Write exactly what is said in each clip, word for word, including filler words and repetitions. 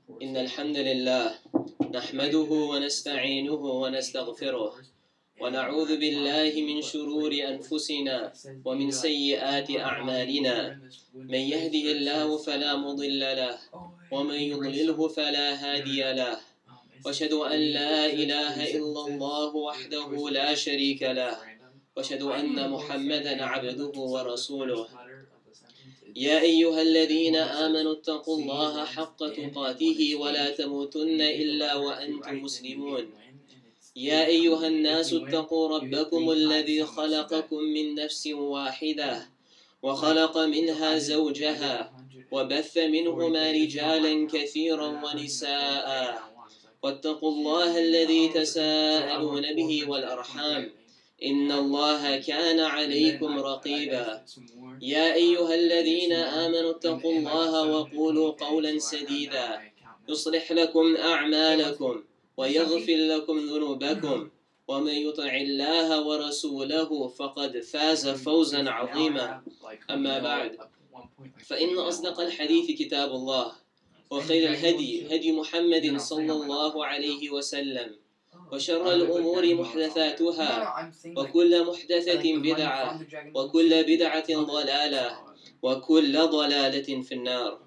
إن الحمد لله نحمده ونستعينه ونستغفره ونعوذ بالله من شرور أنفسنا ومن سيئات أعمالنا من يهده الله فلا مضل له ومن يضلله فلا هادي له وأشهد أن لا إله إلا الله وحده لا شريك له وأشهد أن محمدا عبده ورسوله يا أيها الذين آمنوا اتقوا الله حق تقاته ولا تموتن إلا وأنتم مسلمون يا أيها الناس اتقوا ربكم الذي خلقكم من نفس واحدة وخلق منها زوجها وبث منهما رجالا كثيرا ونساء واتقوا الله الذي تساءلون به والأرحام إن الله كان عليكم رقيبا يا أيها الذين آمنوا اتقوا الله وقولوا قولا سديدا يصلح لكم أعمالكم ويغفر لكم ذنوبكم ومن يطع الله ورسوله فقد فاز فوزا عظيما أما بعد فإن أصدق الحديث كتاب الله وخير الهدي هدي محمد صلى الله عليه وسلم وشر الأمور محدثاتها وكل محدثة بدعة وكل بدعة ضلالة وكل ضلالة في النار.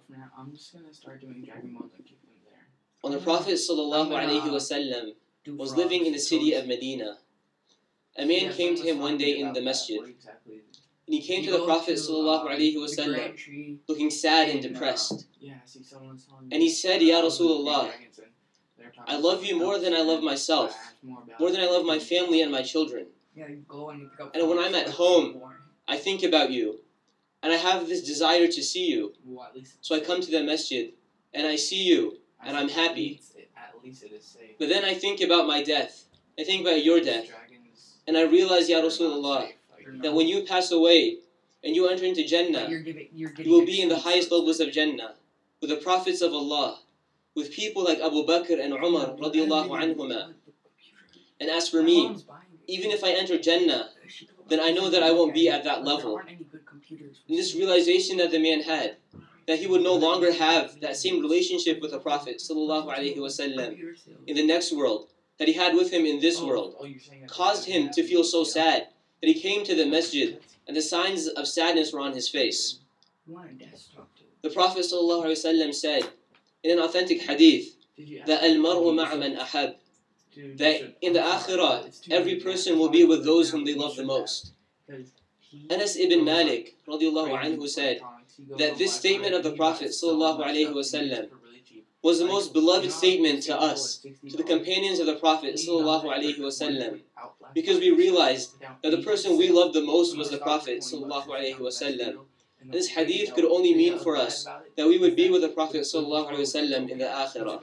When the Prophet sallallahu alaihi wasallam was living in the city of Medina, a man came to him one day in the masjid. And he came to the Prophet sallallahu alaihi wasallam looking sad and depressed. And he said, Ya Rasulullah, I love you more than I love myself, more than I love my family and my children. And when I'm at home, I think about you, and I have this desire to see you. So I come to the masjid, and I see you, and I'm happy. But then I think about my death. I think about your death. And I realize, Ya Rasulullah, that when you pass away, and you enter into Jannah, you will be in the highest levels of Jannah, with the prophets of Allah, with people like Abu Bakr and Umar radiallahu anhuma. And as for me, even if I enter Jannah, then I know that I won't be at that level. And this realization that the man had, that he would no longer have that same relationship with the Prophet sallallahu alaihi wasallam in the next world that he had with him in this world, caused him to feel so sad that he came to the masjid and the signs of sadness were on his face. The Prophet sallallahu alaihi wasallam said, in an authentic hadith, that al-mar'u ma'a man ahab, that in the akhirah, every person will be with those whom they love the most. Anas ibn Malik radiallahu anhu said that this statement of the Prophet sallallahu alaihi wasallam was the most beloved statement to us, to the companions of the Prophet sallallahu alaihi wasallam, because we realized that the person we loved the most was the Prophet sallallahu alaihi wasallam. And this hadith could only mean for us that we would be with the Prophet sallallahu alaihi wasallam in the akhirah.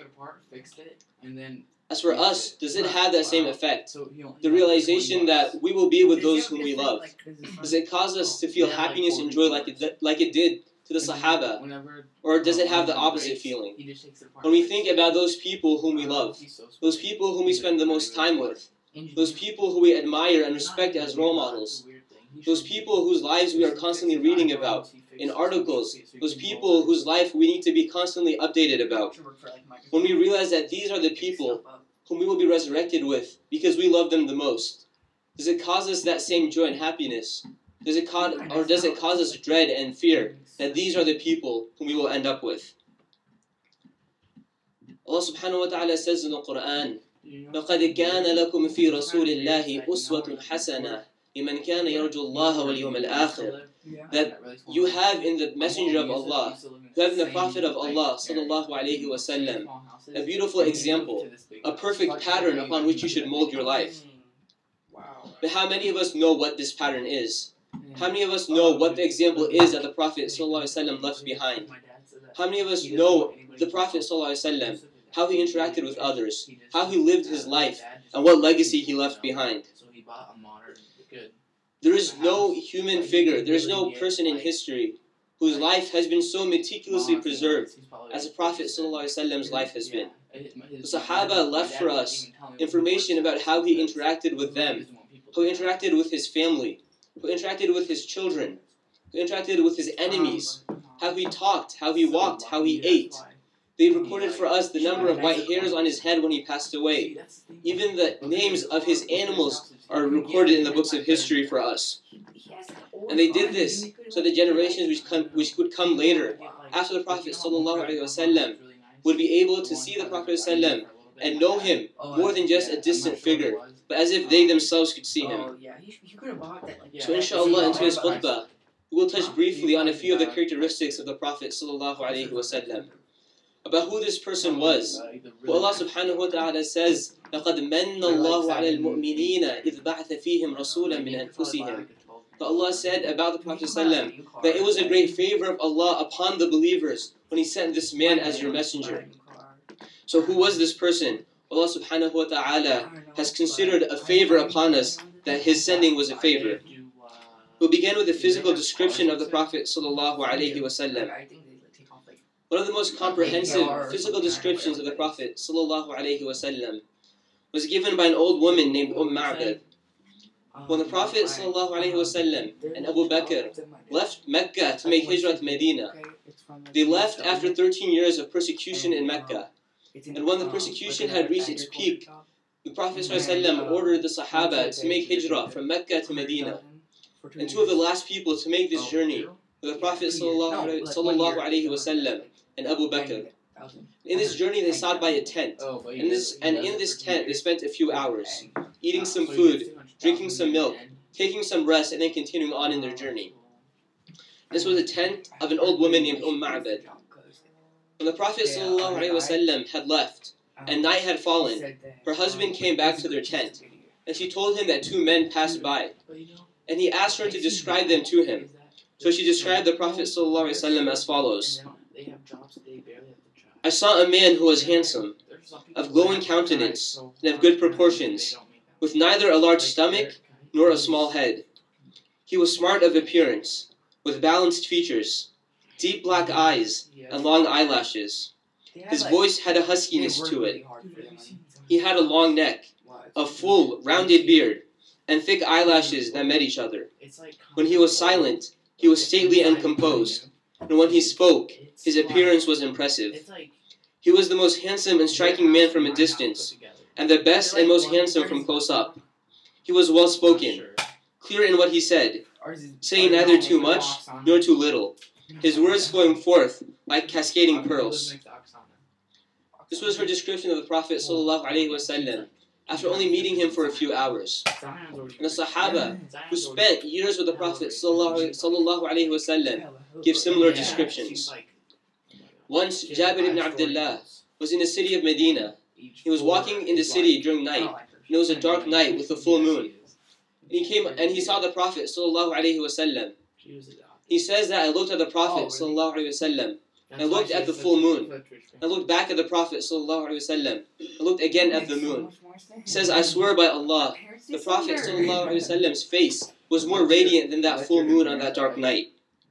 As for us, does it have that same effect? The realization that we will be with those whom we love. Does it cause us to feel happiness and joy like it, like it did to the Sahaba? Or does it have the opposite feeling? When we think about those people whom we love, those people whom we spend the most time with, those people who we admire and respect as role models, those people whose lives we are constantly reading about in articles, those people whose life we need to be constantly updated about. When we realize that these are the people whom we will be resurrected with because we love them the most, does it cause us that same joy and happiness? Does it cause, or does it cause us dread and fear that these are the people whom we will end up with? Allah subhanahu wa ta'ala says in the Quran, لَقَدْ كَانَ لَكُمْ فِي رَسُولِ اللَّهِ أُسْوَةٌ حَسَنَةٌ لِمَنْ كَانَ يَرْجُو اللَّهَ وَالْيَوْمَ الْآخِرِ. That you have in the Messenger of Allah, you have in the Prophet of Allah sallallahu alaihi wasallam, a beautiful example, a perfect pattern upon which you should mold your life. But how many of us know what this pattern is? How many of us know what the example is that the Prophet sallallahu alaihi wasallam left behind? How many of us know the Prophet sallallahu alaihi wasallam, how he interacted with others, how he lived his life, and what legacy he left behind? There is no human figure, there is no person in history whose life has been so meticulously preserved as the Prophet ﷺ's life has been. The Sahaba left for us information about how he interacted with them, how he interacted with his family, how he interacted with his children, how he interacted with his enemies, how he talked, how he walked, how he ate. They recorded for us the number of white hairs on his head when he passed away. Even the names of his animals are recorded in the books of history for us. And they did this so the generations which, come, which would come later, after the Prophet ﷺ, would be able to see the Prophet ﷺ and know him more than just a distant figure, but as if they themselves could see him. So inshallah, in today's khutbah, we will touch briefly on a few of the characteristics of the Prophet ﷺ, about who this person was, who Allah subhanahu wa ta'ala says, لَقَدْ مَنَّ اللَّهُ عَلَى الْمُؤْمِنِينَ إِذْ بَعْثَ فِيهِمْ رَسُولًا مِنْ أَنفُسِهِمْ. That Allah said about the Prophet ﷺ that it was a great favor of Allah upon the believers when He sent this man as your messenger. So who was this person? Allah subhanahu wa ta'ala has considered a favor upon us that His sending was a favor. We'll begin with a physical description of the Prophet sallallahu alaihi wasallam. One of the most comprehensive physical descriptions of the Prophet sallallahu alaihi wasallam was given by an old woman named Umm Ma'bad. When the Prophet sallallahu alaihi wasallam and Abu Bakr left Mecca to make hijrah to Medina, they left after thirteen years of persecution in Mecca. And when the persecution had reached its peak, the Prophet sallallahu alaihi wasallam ordered the Sahaba to make hijrah from Mecca to Medina. And two of the last people to make this journey were the Prophet sallallahu alaihi wasallam and Abu Bakr. In this journey, they sat by a tent, and this and in this tent they spent a few hours, eating some food, drinking some milk, taking some rest, and then continuing on in their journey. This was a tent of an old woman named Umm Ma'bad. When the Prophet ﷺ had left and night had fallen, her husband came back to their tent, and she told him that two men passed by, and he asked her to describe them to him. So she described the Prophet ﷺ as follows: I saw a man who was handsome, of glowing countenance, and of good proportions, with neither a large stomach nor a small head. He was smart of appearance, with balanced features, deep black eyes, and long eyelashes. His voice had a huskiness to it. He had a long neck, a full, rounded beard, and thick eyelashes that met each other. When he was silent, he was stately and composed, and when he spoke, his appearance was impressive. He was the most handsome and striking man from a distance, and the best and most handsome from close up. He was well-spoken, clear in what he said, saying neither too much nor too little, his words flowing forth like cascading pearls. This was her description of the Prophet ﷺ after only meeting him for a few hours. And the Sahaba, who spent years with the Prophet ﷺ, give similar descriptions. Once, Jabir ibn Abdullah was in the city of Medina. He was walking in the city during night, and it was a dark night with a full moon. And he came and he saw the Prophet ﷺ. He says that I looked at the Prophet ﷺ, and I looked at the full moon. I looked back at the Prophet ﷺ. I looked again at the moon. He says, I swear by Allah, the Prophet ﷺ's face was more radiant than that full moon on that dark night.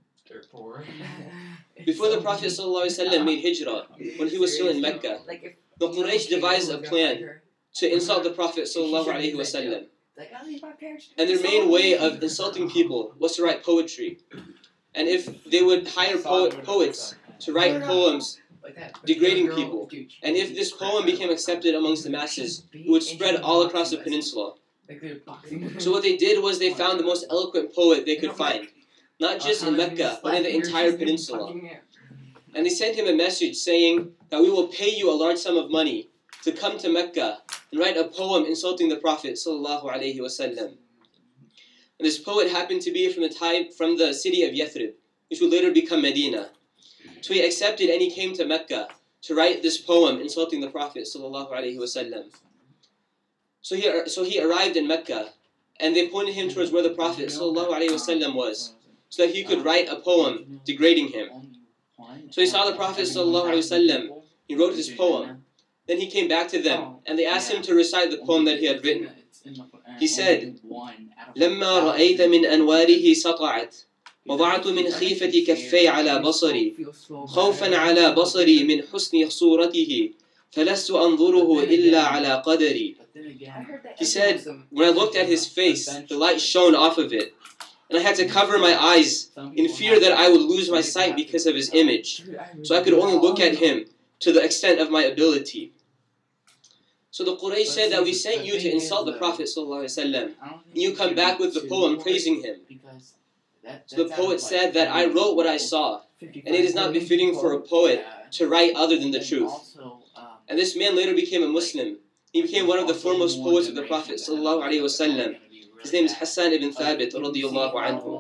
Before the Prophet ﷺ made hijrah, when he was still in Mecca, the Quraysh devised a plan to insult the Prophet ﷺ. And their main way of insulting people was to write poetry. And if they would hire po- poets to write poems degrading people, and if this poem became accepted amongst the masses, it would spread all across the peninsula. So what they did was they found the most eloquent poet they could find, not just in Mecca, but in the entire peninsula. And they sent him a message saying that we will pay you a large sum of money to come to Mecca and write a poem insulting the Prophet ﷺ. And this poet happened to be from the type, from the city of Yathrib, which would later become Medina. So he accepted and he came to Mecca to write this poem insulting the Prophet ﷺ. So he, so he arrived in Mecca, and they pointed him towards where the Prophet ﷺ was, so that he could write a poem degrading him. So he saw the Prophet ﷺ, he wrote his poem. Then he came back to them, and they asked him to recite the poem that he had written. He said, لما رأيت من أنواره سطعت وضعت من خيفة كفي على بصري خوفا على بصري من حسن صورته فلست أنظره إلا على قدري. He said, when I looked at his face, the light shone off of it, and I had to cover my eyes in fear that I would lose my sight because of his image. So I could only look at him to the extent of my ability. So the Quraysh said that we sent you to insult the Prophet ﷺ, and you come back with the poem praising him. So the poet said that I wrote what I saw, and it is not befitting for a poet to write other than the truth. And this man later became a Muslim. He became one of the foremost poets of the Prophet ﷺ. His name is Hassan ibn Thabit radiyallahu anhu.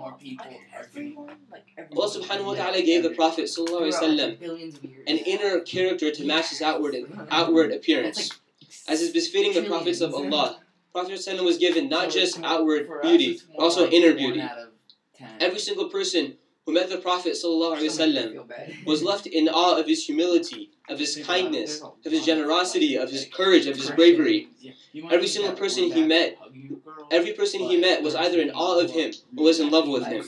Allah subhanahu wa ta'ala gave the Prophet ﷺ an inner character to match his outward, outward appearance. As is befitting the prophets of Allah, Prophet ﷺ was given not just outward beauty, but also inner beauty. Every single person who met the Prophet ﷺ was left in awe of his humility, of his kindness, of his generosity, of his courage, of his bravery. Every single person he met, every person he met was either in awe of him or was in love with him.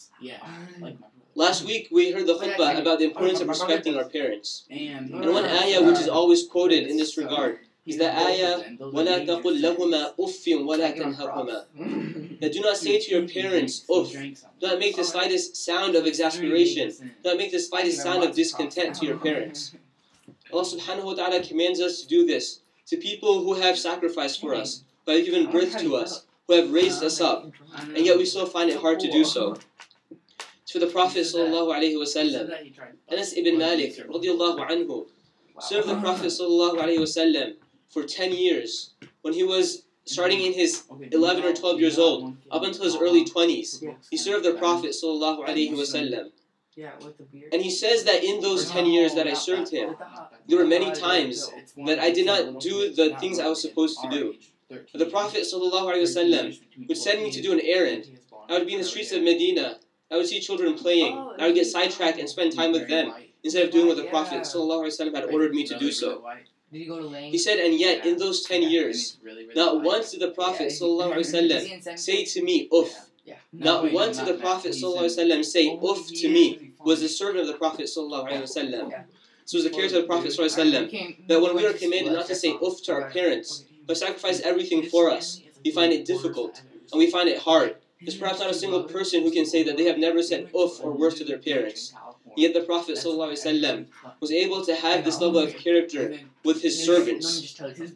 Last week we heard the khutbah about the importance of respecting our parents. And one ayah which is always quoted in this regard is the ayah, وَلَا تَقُلْ لَهُمَا أُفٍّ وَلَا تَنْهَرْهُمَا. That do not say to your parents, uff. Do not make the slightest sound of exasperation. Do not make the slightest sound of discontent to your parents. Allah subhanahu wa ta'ala commands us to do this to people who have sacrificed for us, who have given birth to us, who have raised us up, and yet we still find it hard to do so. To the Prophet sallallahu alaihi wasallam, Anas ibn Malik radiyallahu anhu served the Prophet sallallahu alaihi wasallam for ten years. When he was starting in his eleven or twelve years old, up until his early twenties, he served the Prophet sallallahu alaihi wasallam. And he says that in those ten years that I served him, there were many times that I did not do the things I was supposed to do. The Prophet sallallahu alaihi wasallam would send me to do an errand. I would be in the streets of Medina. I would see children playing. I would get sidetracked and spend time with them instead of doing what the Prophet sallallahu alaihi wasallam had ordered me to do so. He said, and yet in those ten years, not once did the Prophet sallallahu alaihi wasallam say to me, uff. Not once did the Prophet sallallahu alaihi wasallam say, uff to me, was the servant of the Prophet sallallahu alaihi wasallam. So it was the character of the Prophet sallallahu alaihi wasallam that when we are commanded not to say uff to our parents, but sacrifice everything for us, we find it difficult and we find it hard. There's perhaps not a single person who can say that they have never said uff or worse to their parents. Yet the Prophet ﷺ was able to have this level of character with his servants.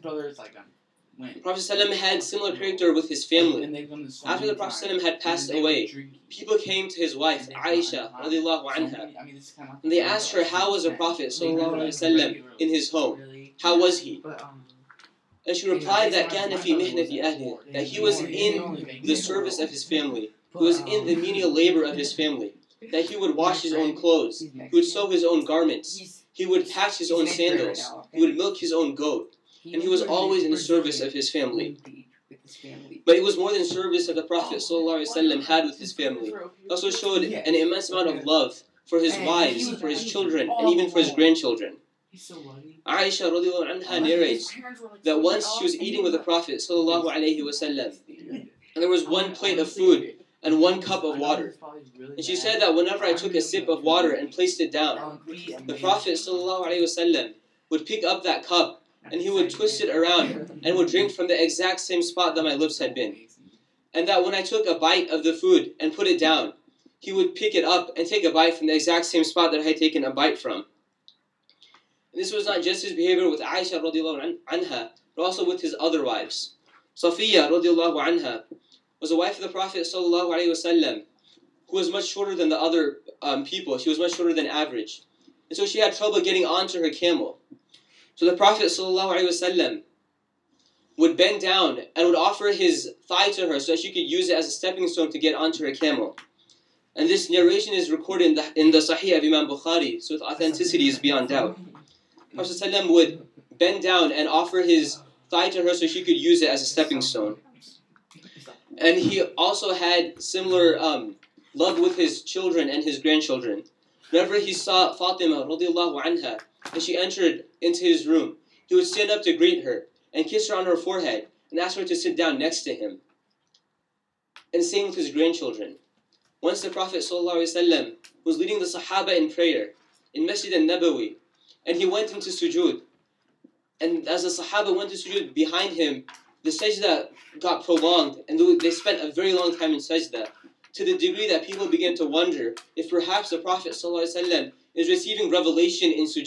The Prophet ﷺ had similar character with his family. After the Prophet ﷺ had passed away, people came to his wife, Aisha radiallahu anha, and they asked her, how was the Prophet ﷺ in his home? How was he? And she replied that كَانَ فِي مِحْنَةِ أَهْلِهِ, that he was in the service of his family, he was in the menial labor of his family, that he would wash his own clothes, he would sew his own garments, he would patch his own sandals, he would milk his own goat, and he was always in the service of his family. But it was more than service that the Prophet ﷺ had with his family. He also showed an immense amount of love for his wives, for his children, and even for his grandchildren. Aisha radiallahu anha narrates that once she was eating with the Prophet sallallahu alaihi wasallam, and there was one plate of food and one cup of water. And she said that whenever I took a sip of water and placed it down, the Prophet sallallahu alaihi wasallam would pick up that cup and he would twist it around and would drink from the exact same spot that my lips had been. And that when I took a bite of the food and put it down, he would pick it up and take a bite from the exact same spot that I had taken a bite from. And this was not just his behavior with Aisha radiallahu anha, but also with his other wives. Safiya radiallahu anha was a wife of the Prophet sallallahu alaihi wasallam, who was much shorter than the other um, people. She was much shorter than average. And so she had trouble getting onto her camel. So the Prophet sallallahu alaihi wasallam would bend down and would offer his thigh to her so that she could use it as a stepping stone to get onto her camel. And this narration is recorded in the, in the Sahih of Imam Bukhari, so its authenticity is beyond doubt. The Prophet ﷺ would bend down and offer his thigh to her so she could use it as a stepping stone. And he also had similar um, love with his children and his grandchildren. Whenever he saw Fatima radiallahu anha, and she entered into his room, he would stand up to greet her and kiss her on her forehead and ask her to sit down next to him. And same with his grandchildren. Once the Prophet ﷺ was leading the Sahaba in prayer in Masjid al-Nabawi, and he went into sujood. And as the Sahaba went to sujood behind him, the sajda got prolonged, and they spent a very long time in sajda, to the degree that people began to wonder if perhaps the Prophet ﷺ is receiving revelation in sujood,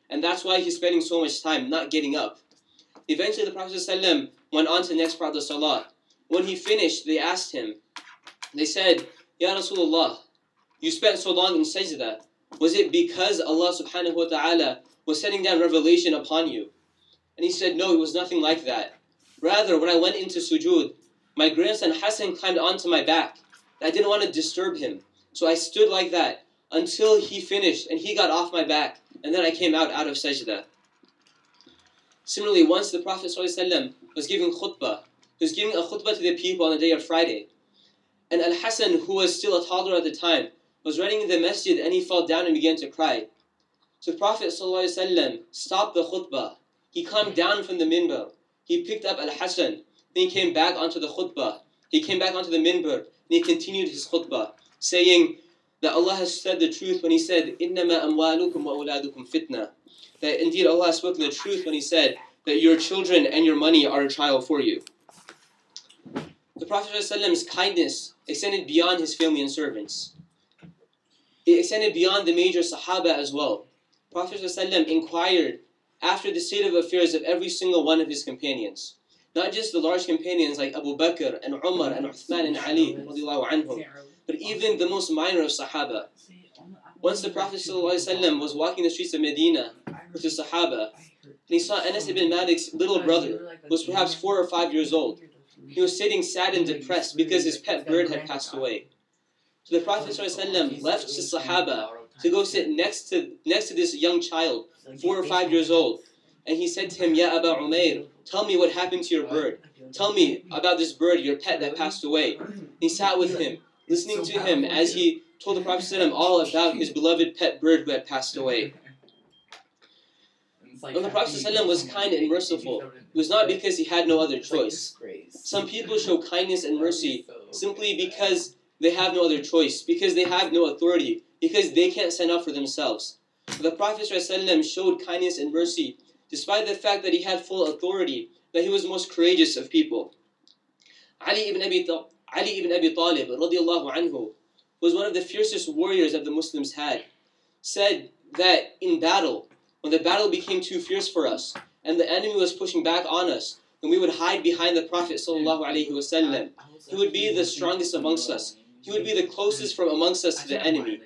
And that's why he's spending so much time not getting up. Eventually the Prophet ﷺ went on to the next part of the salah. When he finished, they asked him, they said, Ya Rasulullah, you spent so long in sajda. Was it because Allah subhanahu wa ta'ala was sending down revelation upon you? And he said, no, it was nothing like that. Rather, when I went into sujood, my grandson Hassan climbed onto my back. I didn't want to disturb him. So I stood like that until he finished and he got off my back. And then I came out out of sajda. Similarly, once the Prophet ﷺ was giving khutbah, he was giving a khutbah to the people on the day of Friday. And Al-Hassan, who was still a toddler at the time, was running in the masjid and he fell down and began to cry. So the Prophet ﷺ stopped the khutbah. He calmed down from the minbar. He picked up Al-Hassan. Then he came back onto the khutbah. He came back onto the minbar and he continued his khutbah, saying that Allah has said the truth when He said, إِنَّمَا أَمْوَالُكُمْ وَأَوْلَادُكُمْ فِتْنَةً. That indeed Allah has spoken the truth when He said that your children and your money are a trial for you. The Prophet ﷺ's kindness extended beyond his family and servants. It extended beyond the major Sahaba as well. The Prophet ﷺ inquired after the state of affairs of every single one of his companions. Not just the large companions like Abu Bakr and Umar and Uthman and Ali, anhum, but even the most minor of Sahaba. Once the Prophet ﷺ was walking the streets of Medina with the Sahaba, and he saw Anas ibn Malik's little brother, who was perhaps four or five years old. He was sitting sad and depressed because his pet bird had passed away. So the Prophet ﷺ left the Sahaba to go sit next to next to this young child, four or five years old. And he said to him, Ya Aba Umair, tell me what happened to your bird. Tell me about this bird, your pet that passed away. And he sat with him, listening to him as he told the Prophet ﷺ all about his beloved pet bird who had passed away. When the Prophet ﷺ was kind and merciful, it was not because he had no other choice. Some people show kindness and mercy simply because they have no other choice, because they have no authority, because they can't stand up for themselves. But the Prophet ﷺ showed kindness and mercy despite the fact that he had full authority, that he was the most courageous of people. Ali ibn Abi, Ali ibn Abi Talib radiallahu anhu was one of the fiercest warriors that the Muslims had. Said that in battle, when the battle became too fierce for us and the enemy was pushing back on us, then we would hide behind the Prophet sallallahu alaihi wasallam. He would be the strongest amongst us. He would be the closest from amongst us to the enemy.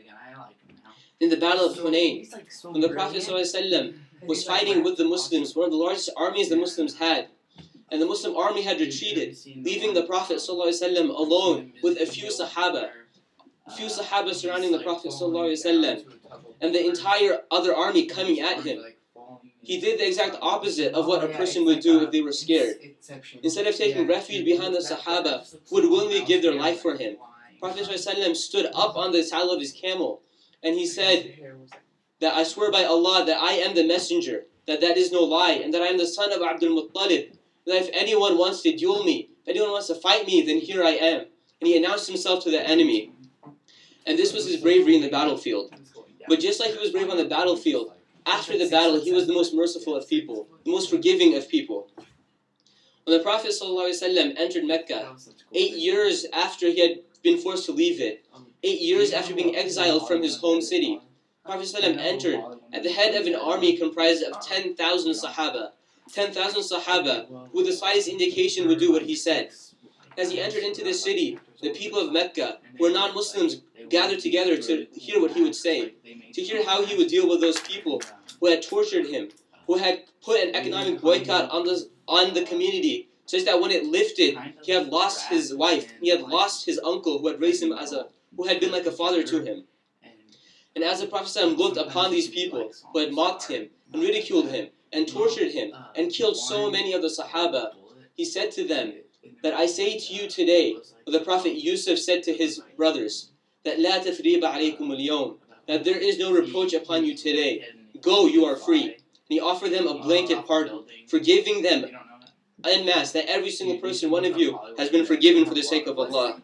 In the Battle of Hunayn, when the Prophet sallallahu alaihi wasallam was fighting with the Muslims, one of the largest armies the Muslims had, and the Muslim army had retreated, leaving the Prophet ﷺ alone with a few Sahaba, a few Sahaba surrounding the Prophet ﷺ, and the entire other army coming at him. He did the exact opposite of what a person would do if they were scared. Instead of taking refuge behind the Sahaba, who would willingly give their life for him, Prophet ﷺ stood up on the saddle of his camel, and he said that I swear by Allah that I am the messenger, that that is no lie, and that I am the son of Abdul Muttalib, that if anyone wants to duel me, if anyone wants to fight me, then here I am. And he announced himself to the enemy. And this was his bravery in the battlefield. But just like he was brave on the battlefield, after the battle, he was the most merciful of people, the most forgiving of people. When the Prophet ﷺ entered Mecca, eight years after he had been forced to leave it, eight years after being exiled from his home city, Prophet ﷺ entered at the head of an army comprised of ten thousand Sahaba. ten thousand Sahaba, who with the slightest indication would do what he said. As he entered into the city, the people of Mecca, who were non-Muslims, gathered together to hear what he would say, to hear how he would deal with those people who had tortured him, who had put an economic boycott on the, on the community, such that when it lifted, he had lost his wife, he had lost his uncle who had raised him as a, who had been like a father to him. And as the Prophet ﷺ looked upon these people who had mocked him and ridiculed him and tortured him and killed so many of the Sahaba, he said to them that I say to you today, what the Prophet Yusuf said to his brothers, that لا تثريب عليكم اليوم, that there is no reproach upon you today. Go, you are free. And he offered them a blanket pardon, forgiving them en masse, that every single person, one of you, has been forgiven for the sake of Allah.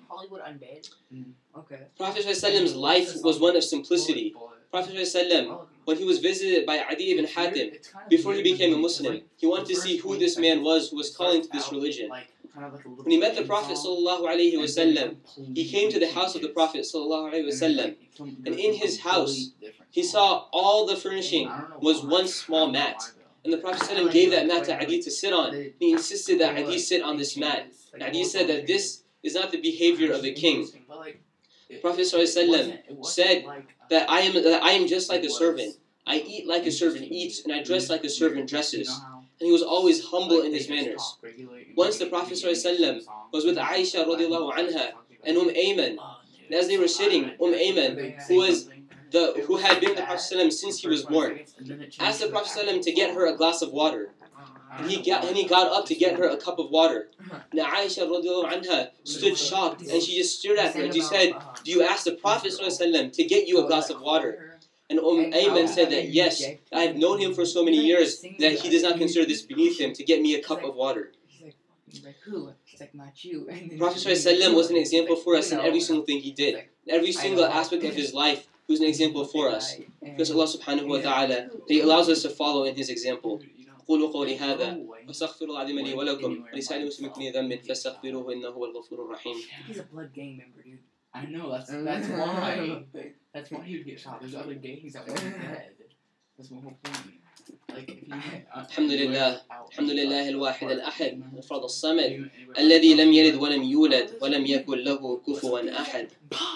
Prophet ﷺ's life was one of simplicity. Prophet ﷺ, when he was visited by Adi ibn Hatim, before he became a Muslim, he wanted to see who this man was who was calling to this religion. When he met the Prophet sallallahu alaihi wasallam, he came to the house of the Prophet sallallahu alaihi wasallam, and in his house he saw all the furnishing was one small mat. And the Prophet ﷺ gave that mat to Adi to sit on. He insisted that Adi sit on this mat. And Adi said that this is not the behavior of a king. The Prophet ﷺ said that I am that I am just like a servant. I eat like a servant eats, and I dress like a servant dresses. And he was always humble in his manners. Once the Prophet ﷺ was with Aisha radiallahu anha and Umm Ayman. And as they were sitting, Umm Ayman, who was the who had been with the Prophet ﷺ since he was born, asked the Prophet ﷺ to get her a glass of water. And he got and he got up to get her a cup of water. Now Aisha radiallahu anha stood shocked, and she just stared at her and she said, "Do you ask the Prophet ﷺ to get you a glass of water?" And Umm Ayman said that, "Yes, I have known him for so many years that he does not consider this beneath him to get me a cup of water." He's like, who? It's like, not you. The Prophet ﷺ was an example for us in every single thing he did. In every single aspect of his life, he was an example for us. Because Allah subhanahu wa ta'ala, He allows us to follow in His example. قولوا قولي هذا واستغفر الله العظيم لي ولكم ولسائر المسلمين من ذنب فاستغفروه إنه هو الغفور الرحيم. He's a blood gang member, dude. I know, that's that's why. That's why he would get shot. There's other gangs that want him dead. That's my whole point. الحمد لله الحمد لله الواحد الأحد الفرد الصمد الذي لم يلد ولم يولد ولم يكن له كفوا أحد.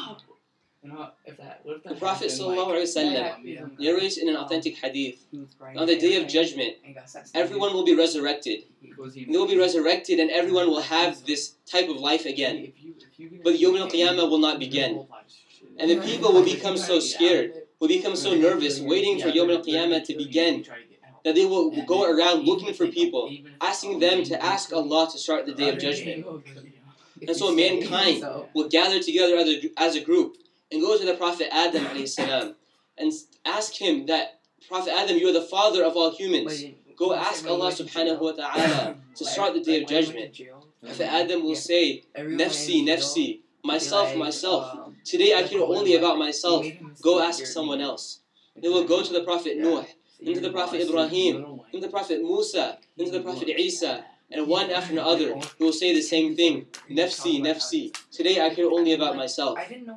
The Prophet sallallahu alaihi wasallam narrates in an authentic hadith, on the day of judgment, everyone will be resurrected. They will be resurrected and everyone will have this type of life again. But Yawm al-Qiyamah will not begin. And the people will become so scared, will become so nervous, waiting for Yawm al-Qiyamah to begin, that they will go around looking for people, asking them to ask Allah to start the day of judgment. And so mankind will gather together as a, as a group and go to the Prophet Adam alayhi salam and ask him that, Prophet Adam, you are the father of all humans. Go ask Allah subhanahu wa ta'ala to start the day of judgment. Prophet Adam will say, Nafsi, Nafsi, myself, myself. Today I care only about myself. Go ask someone else. They will go to the Prophet Nuh, into the Prophet Ibrahim, into the Prophet Musa, into the Prophet Isa, and one after another, he will say the same thing, Nafsi, Nafsi. Today I care only about myself.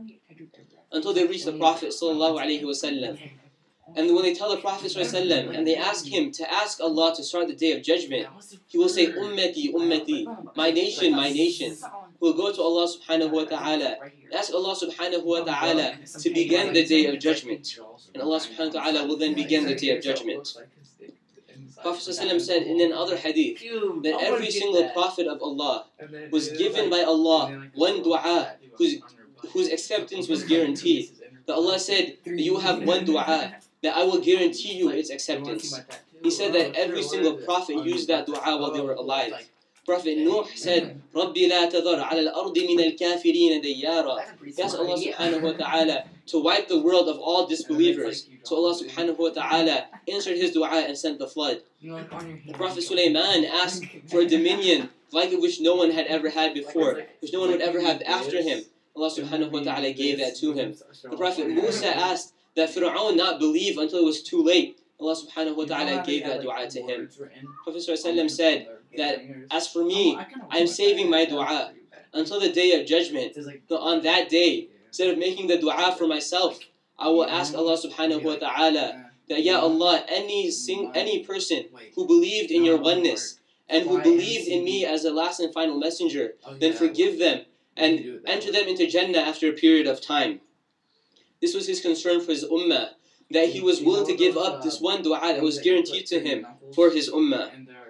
Until they reach the Prophet sallallahu alaihi wasallam. And when they tell the Prophet sallallahu alaihi wasallam and they ask him to ask Allah to start the day of judgment, he will say, Ummati, Ummati, my nation, my nation. He will go to Allah subhanahu wa ta'ala, ask Allah subhanahu wa ta'ala to begin the day of judgment. And Allah subhanahu wa ta'ala will then begin the day of judgment. Prophet ﷺ said in another hadith that every single prophet of Allah was given by Allah one dua whose, whose acceptance was guaranteed. That Allah said that you have one dua that I will guarantee you its acceptance. He said that every single prophet used that dua while they were alive. Prophet Nuh said, رَبِّ لَا تَذَرْ عَلَى الْأَرْضِ مِنَ الْكَافِرِينَ دَيَّارًا. He asked Allah subhanahu wa ta'ala to wipe the world of all disbelievers. So Allah subhanahu wa ta'ala answered his dua and sent the flood. The Prophet Sulaiman asked for a dominion like which no one had ever had before, which no one would ever have after him. Allah subhanahu wa ta'ala gave that to him. The Prophet Musa asked that Fir'aun not believe until it was too late. Allah subhanahu wa ta'ala gave that dua to him. Prophet ﷺ said that, as for me, I am saving my dua until the day of judgment. So on that day, instead of making the dua for myself, I will ask Allah subhanahu wa ta'ala that, Ya Allah, any sing, any person who believed in your oneness and who believed in me as the last and final messenger, then forgive them and enter them into Jannah after a period of time. This was his concern for his ummah, that he was willing to give up this one dua that was guaranteed to him for his ummah.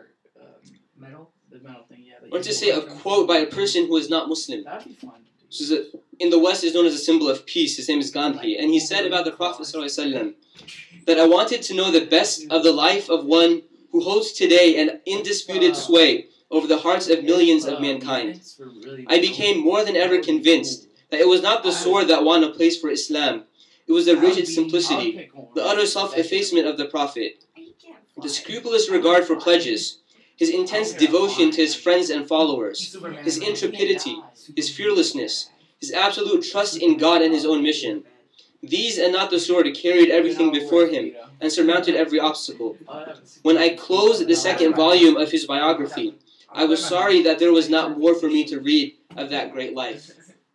Or to say a quote by a person who is not Muslim. So a, in the West is known as a symbol of peace. His name is Gandhi. And he said about the Prophet ﷺ that I wanted to know the best of the life of one who holds today an undisputed sway over the hearts of millions of mankind. I became more than ever convinced that it was not the sword that won a place for Islam. It was the rigid simplicity, the utter self-effacement of the Prophet, the scrupulous regard for pledges, his intense devotion to his friends and followers, his intrepidity, his fearlessness, his absolute trust in God and his own mission. These and not the sword carried everything before him and surmounted every obstacle. When I closed the second volume of his biography, I was sorry that there was not more for me to read of that great life.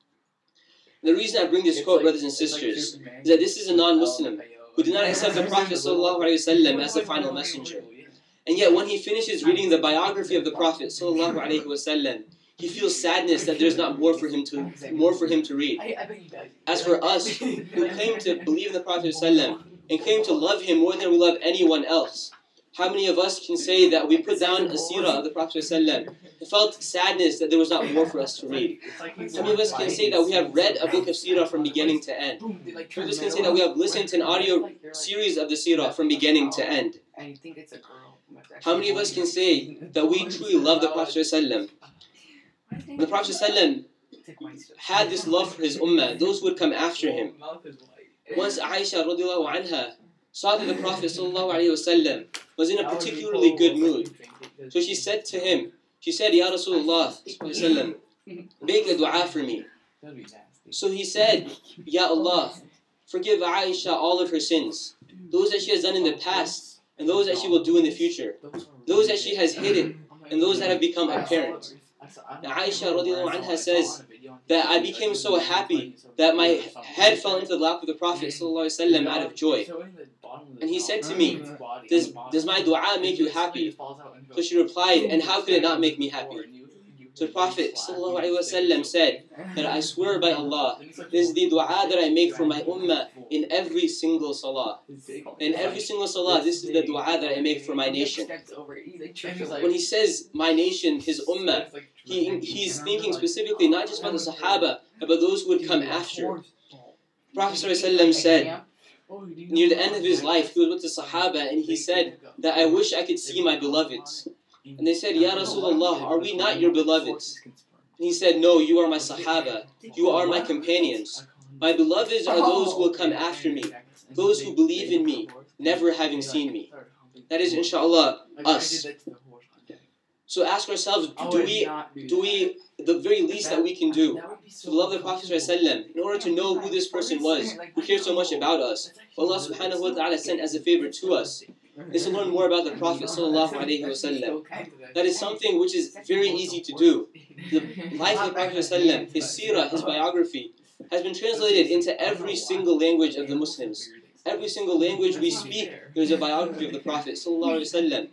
The reason I bring this quote, brothers and sisters, is that this is a non-Muslim who did not accept the Prophet ﷺ as the final messenger. And yet when he finishes reading the biography of the Prophet ﷺ, he feels sadness that there's not more for him to more for him to read. As for us who claim to believe in the Prophet ﷺ and claim to love him more than we love anyone else, how many of us can say that we put down a seerah of the Prophet ﷺ and felt sadness that there was not more for us to read? How many of us can say that we have read a book of seerah from beginning to end? How many of us can say that we have listened to an audio series of the seerah from beginning to end? How many of us can say that we truly love the Prophet ﷺ? The Prophet ﷺ had this love for his ummah, those who would come after him. Once Aisha radiallahu anha saw that the Prophet ﷺ was in a particularly good mood, so she said to him, she said, Ya Rasulullah, make a dua for me. So he said, Ya Allah, forgive Aisha all of her sins, those that she has done in the past, and those that she will do in the future, those that she has hidden, and those that have become apparent. Now Aisha radiallahu anha says that I became so happy that my head fell into the lap of the Prophet ﷺ out of joy. And he said to me, does, does my dua make you happy? So she replied, and how could it not make me happy? So the Prophet ﷺ said that I swear by Allah, this is the dua that I make for my ummah in every single salah. In every single salah, this is the dua that I make for my nation. When he says my nation, his ummah, he, he's thinking specifically not just about the Sahaba, but about those who would come after. Prophet ﷺ said, near the end of his life, he was with the Sahaba and he said that I wish I could see my beloveds. And they said, Ya Rasulullah, are we not your beloveds? And he said, no, you are my Sahaba. You are my companions. My beloveds are those who will come after me, those who believe in me, never having seen me. That is, inshallah, us. So ask ourselves, do we, do we, the very least that we can do to love the Prophet ﷺ in order to know who this person was, who cares so much about us, who Allah subhanahu wa ta'ala sent as a favor to us, is to learn more about the Prophet ﷺ. That is something which is very easy to do. The life of the Prophet ﷺ, his seerah, his biography, has been translated into every single language of the Muslims. Every single language we speak, there's a biography of the Prophet ﷺ.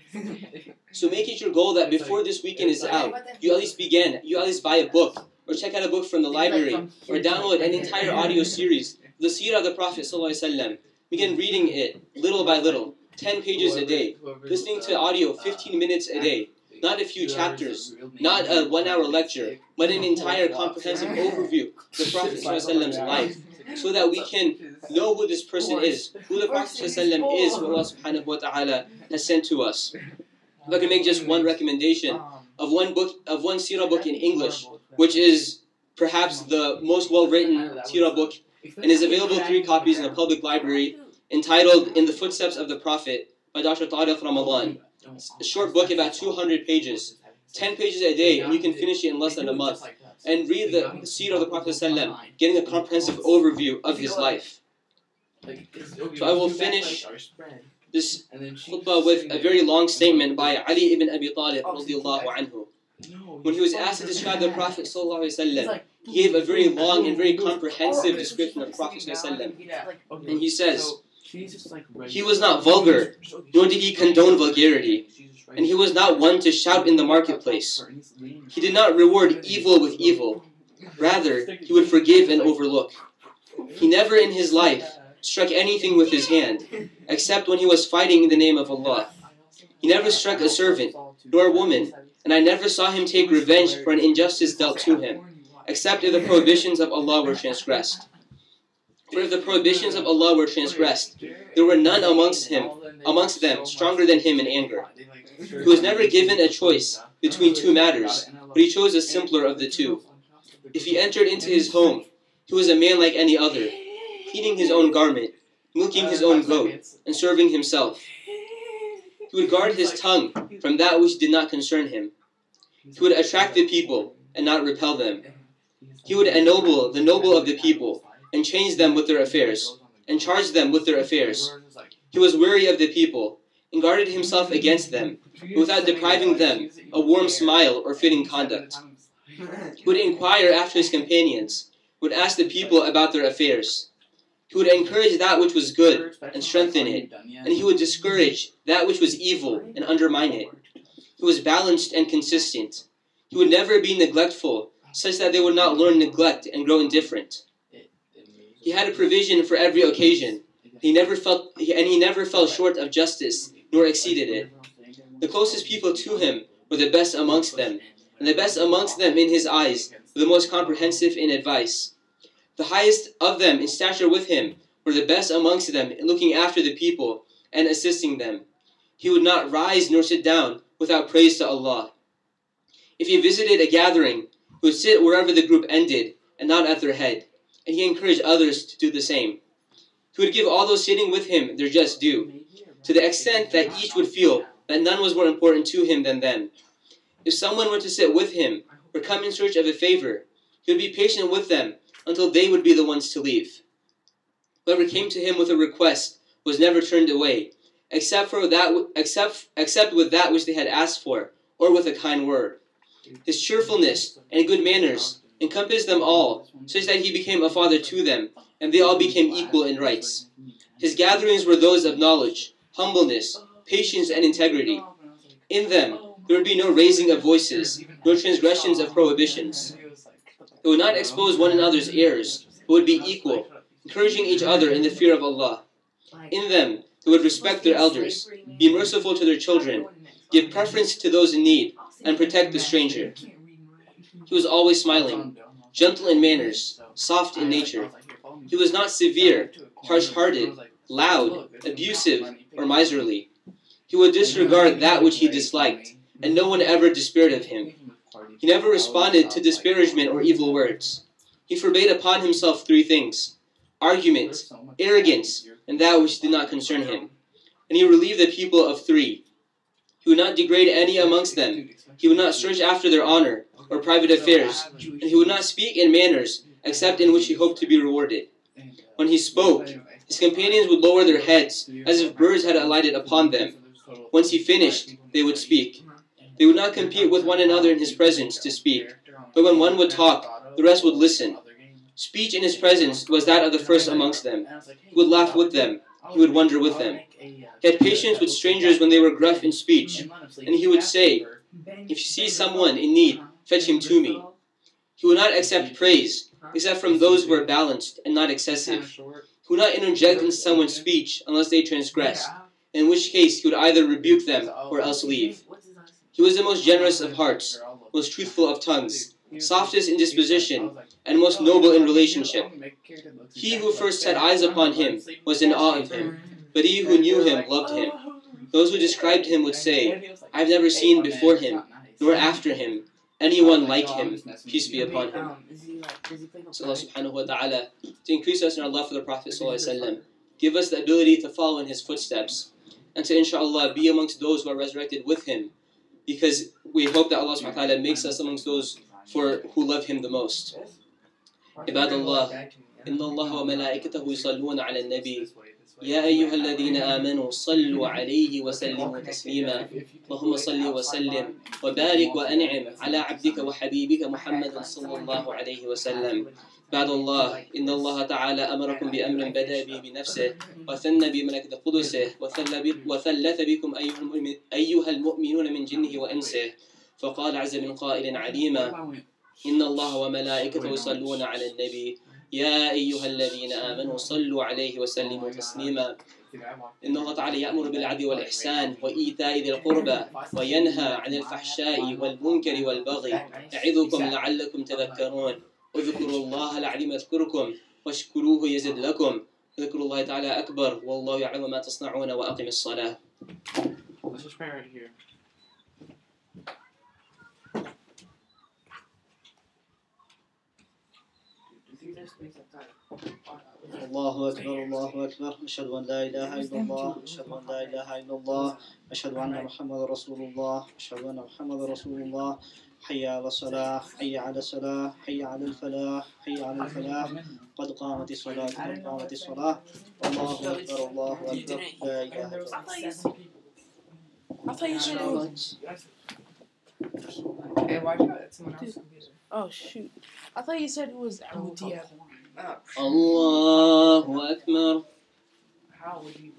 So make it your goal that before this weekend is out, you at least begin, you at least buy a book, or check out a book from the library, or download an entire audio series, the seerah of the Prophet ﷺ. Begin reading it little by little, ten pages a day, listening to audio fifteen minutes a day, not a few chapters, not a one-hour lecture, but an entire comprehensive overview of the Prophet ﷺ's life, so that we can know who this person is, who the Prophet ﷺ is, who Allah subhanahu wa ta'ala has sent to us. If I can make just one recommendation of one book, of one seerah book in English, which is perhaps the most well-written seerah book, and is available three copies in a public library, entitled In the Footsteps of the Prophet by Doctor Tariq Ramadan. It's a short book, about two hundred pages, ten pages a day, and you can finish it in less than a month. And read the seerah of the Prophet ﷺ, getting a comprehensive overview of his life. So I will finish this khutbah with a very long statement by Ali ibn Abi Talib radiallahu anhu. When he was asked to describe the Prophet ﷺ, he gave a very long and very comprehensive description of the Prophet ﷺ. And he says, he was not vulgar, nor did he condone vulgarity, and he was not one to shout in the marketplace. He did not reward evil with evil. Rather, he would forgive and overlook. He never in his life struck anything with his hand, except when he was fighting in the name of Allah. He never struck a servant, nor a woman, and I never saw him take revenge for an injustice dealt to him, except if the prohibitions of Allah were transgressed. For if the prohibitions of Allah were transgressed, there were none amongst him, amongst them stronger than him in anger. He was never given a choice between two matters, but he chose the simpler of the two. If he entered into his home, he was a man like any other, eating his own garment, milking his own goat, and serving himself. He would guard his tongue from that which did not concern him. He would attract the people and not repel them. He would ennoble the noble of the people and change them with their affairs, and charge them with their affairs. He was weary of the people, and guarded himself against them, without depriving them a warm smile or fitting conduct. He would inquire after his companions, would ask the people about their affairs. He would encourage that which was good and strengthen it, and he would discourage that which was evil and undermine it. He was balanced and consistent. He would never be neglectful, such that they would not learn neglect and grow indifferent. He had a provision for every occasion. He never felt, and he never fell short of justice, nor exceeded it. The closest people to him were the best amongst them, and the best amongst them in his eyes were the most comprehensive in advice. The highest of them in stature with him were the best amongst them in looking after the people and assisting them. He would not rise nor sit down without praise to Allah. If he visited a gathering, he would sit wherever the group ended and not at their head, and he encouraged others to do the same. He would give all those sitting with him their just due, to the extent that each would feel that none was more important to him than them. If someone were to sit with him or come in search of a favor, he would be patient with them until they would be the ones to leave. Whoever came to him with a request was never turned away, except for that, except, except with that which they had asked for, or with a kind word. His cheerfulness and good manners encompassed them all, such that he became a father to them, and they all became equal in rights. His gatherings were those of knowledge, humbleness, patience, and integrity. In them, there would be no raising of voices, nor transgressions of prohibitions. They would not expose one another's errors, but would be equal, encouraging each other in the fear of Allah. In them, they would respect their elders, be merciful to their children, give preference to those in need, and protect the stranger. He was always smiling, gentle in manners, soft in nature. He was not severe, harsh-hearted, loud, abusive, or miserly. He would disregard that which he disliked, and no one ever despaired of him. He never responded to disparagement or evil words. He forbade upon himself three things: argument, arrogance, and that which did not concern him. And he relieved the people of three. He would not degrade any amongst them. He would not search after their honor or private affairs, and he would not speak in manners except in which he hoped to be rewarded. When he spoke, his companions would lower their heads as if birds had alighted upon them. Once he finished, they would speak. They would not compete with one another in his presence to speak, but when one would talk, the rest would listen. Speech in his presence was that of the first amongst them. He would laugh with them. He would wonder with them. He had patience with strangers when they were gruff in speech, and he would say, "If you see someone in need, fetch him to me." He would not accept praise, except from those who were balanced and not excessive. He would not interject in someone's speech unless they transgressed, in which case he would either rebuke them or else leave. He was the most generous of hearts, most truthful of tongues, softest in disposition, and most noble in relationship. He who first set eyes upon him was in awe of him, but he who knew him loved him. Those who described him would say, "I have never seen before him, nor after him, anyone like him, peace be upon him." So Allah subhanahu wa ta'ala, to increase us in our love for the Prophet sallallahu alaihi wasallam, give us the ability to follow in his footsteps, and to inshallah be amongst those who are resurrected with him, because we hope that Allah subhanahu wa ta'ala makes us amongst those for who love him the most. Ibadallah, inna Allah wa malaikatahu yusalluna ala al-nabi. يا أيها الذين آمنوا صلوا عليه وسلموا تسليما اللهم صل وسلم وبارك وأنعم على عبدك وحبيبك محمد صلى الله عليه وسلم. بعد الله إن الله تعالى أمركم بأمر بدأ به بنفسه وثنى بملائكة قدسه وثلث بكم أيها المؤمنون من جنه وإنسه فقال عز من قائل عليما إن الله وملائكته يصلون على النبي يا أيها الذين آمنوا صلوا عليه وسلموا تسليما إن الله تعالى يأمر بالعدل والإحسان وإيتاء ذي القربى وينهى عن الفحشاء والمنكر والبغي يعظكم لعلكم تذكرون اذكروا الله العظيم يذكركم واشكروه يزد لكم ذكر الله تعالى أكبر والله يعلم ما تصنعون وأقم الصلاة. Let's just pray right here. الله أكبر الله أكبر أشهد أن لا إله إلا الله أشهد أن لا إله إلا الله أشهد أن محمد رسول الله أشهد أن محمد رسول الله حي على الصلاة حي على الصلاة حي على الفلاح حي على الفلاح قد قامت الصلاة قد قامت الصلاة الله أكبر الله أكبر لا إله إلا الله. I thought you said it was. Hey, watch out! That's someone else's computer. Oh shoot! I thought you said it was Ahmadiyya. Allahu Akbar. How would you?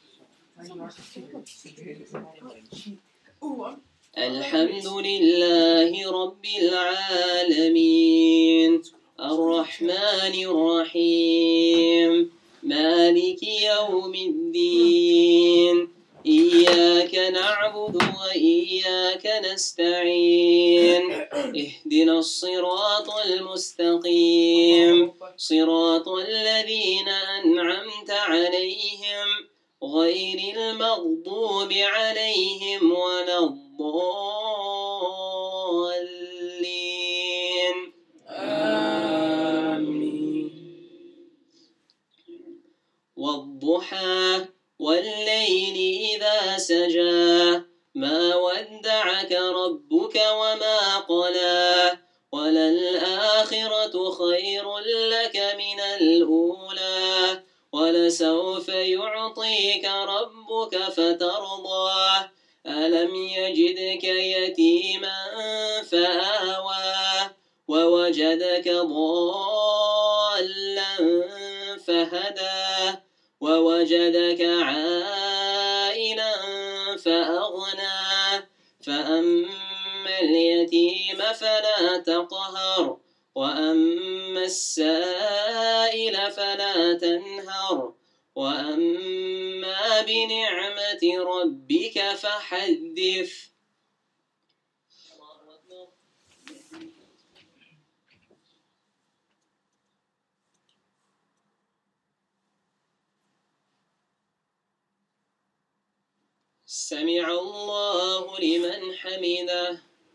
الحمد لله رب العالمين الرحمن الرحيم مالك يوم الدين إياك نعبد وإياك نستعين اهدنا الصراط المستقيم صراط الذين أنعمت عليهم غير المغضوب عليهم ولا الضالين آمين. والضحى والليل إذا سجى ما ودعك ربك وما قلى وللآخرة خير لك من الأولى ولسوف يعطيك ربك فترضى ألم يجدك يتيما فآوى ووجدك ضالا فهدى ووجدك عائلا فأغنى فأما اليتيم فلا تقهر وأما السائل فلا تنهر وأما بنعمة ربك فحدث سمع الله لمن حمده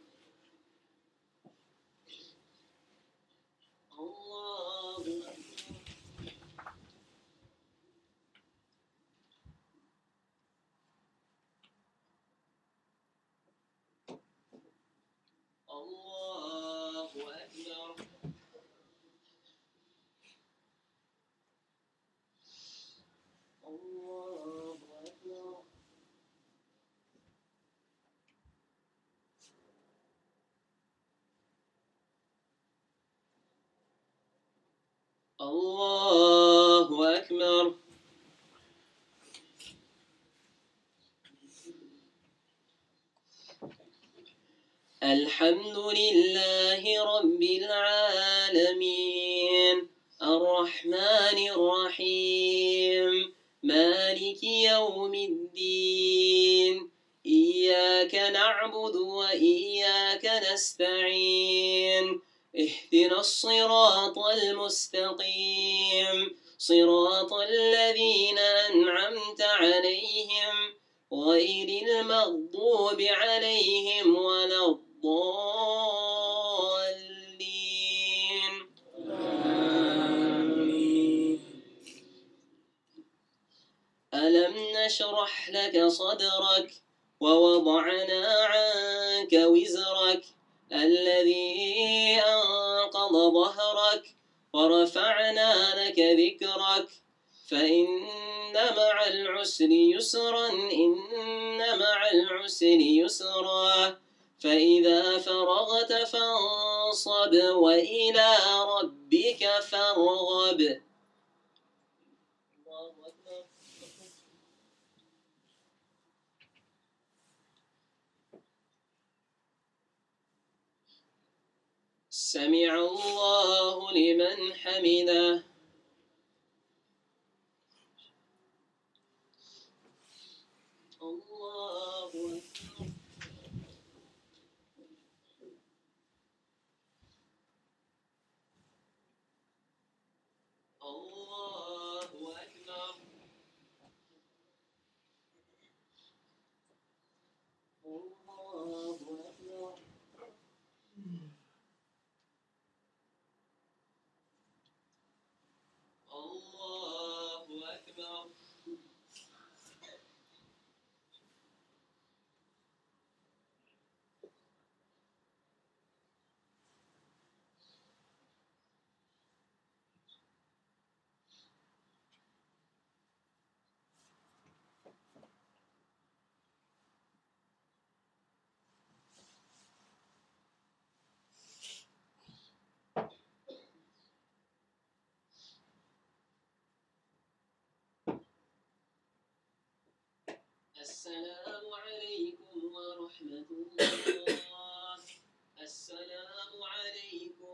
الله أكبر الله أكبر الله أكبر الحمد لله رب العالمين الرحمن الرحيم مالك يوم الدين إياك نعبد وإياك نستعين اهدنا الصراط المستقيم صراط الذين أنعمت عليهم غير المغضوب عليهم ولا الضالين آمين. ألم نشرح لك صدرك ووضعنا عنك وزرك الذي أنقض ظهرك ورفعنا لك ذكرك فإن مع العسر يسرا إن مع العسر يسرا فإذا فرغت فانصب وإلى ربك فارغب سمع الله لمن حمده الله أكبر الله أكبر الله أكبر الله أكبر السلام عليكم ورحمة الله السلام عليكم